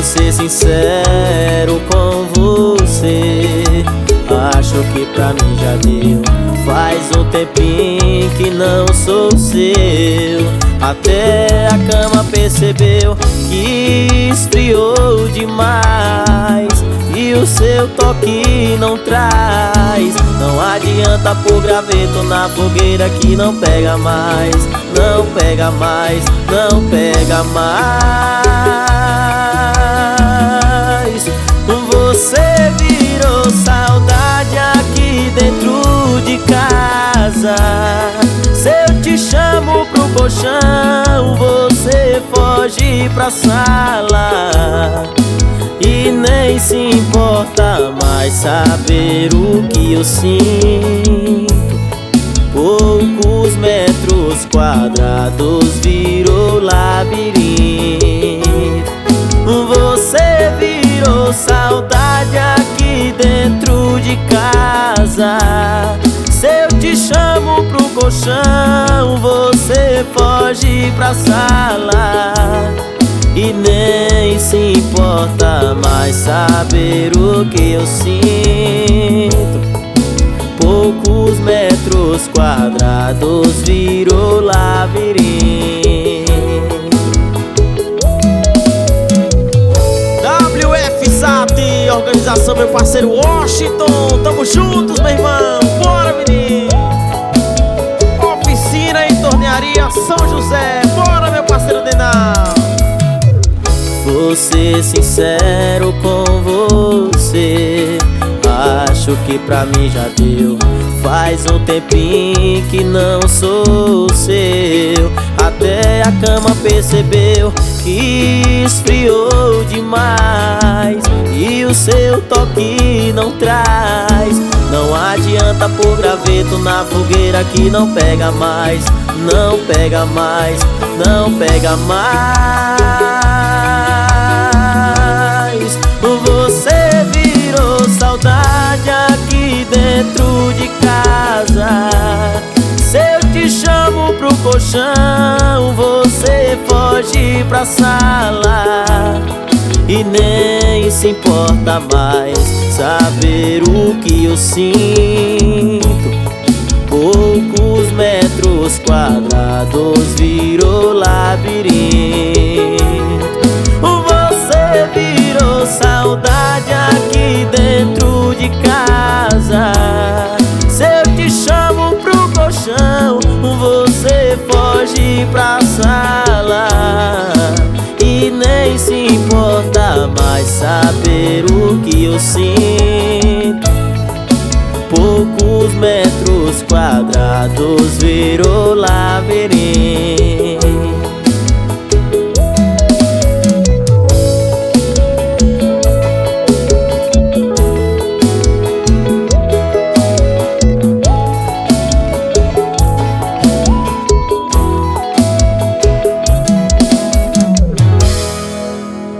ser sincero com você, acho que pra mim já deu. Faz um tempinho que não sou seu. Até a cama percebeu que esfriou demais, e o seu toque não traz. Não adianta pôr graveto na fogueira que não pega mais. Não pega mais, não pega mais. Você virou saudade aqui dentro de casa. Se eu te chamo pro colchão, você foge pra sala e nem se importa mais saber o que eu sinto. Poucos metros quadrados virou labirinto. Você virou saudade aqui dentro de casa. Se eu te chamo pro colchão, você foge pra sala e nem se importa mais saber o que eu sinto. Poucos metros quadrados virou labirinto. WF-SAT, organização meu parceiro Washington. Tamo juntos, meu irmão. Bora, menino. Oficina e tornearia São José. Bora, meu parceiro Denal. Vou ser sincero com você, acho que pra mim já deu. Faz um tempinho que não sou seu. Até a cama percebeu que esfriou demais, e o seu toque não traz. Não adianta pôr graveto na fogueira que não pega mais. Não pega mais, não pega mais. Você virou saudade aqui dentro de casa. Se eu te chamo pro colchão, você foge pra sala e nem se importa mais saber o que eu sinto. Poucos metros quadrados virou labirinto. Você virou saudade aqui dentro de casa. Se eu te chamo pro colchão, você foge pra sala e nem se importa mais saber o que eu sinto. Poucos metros quadrados virou labirinto.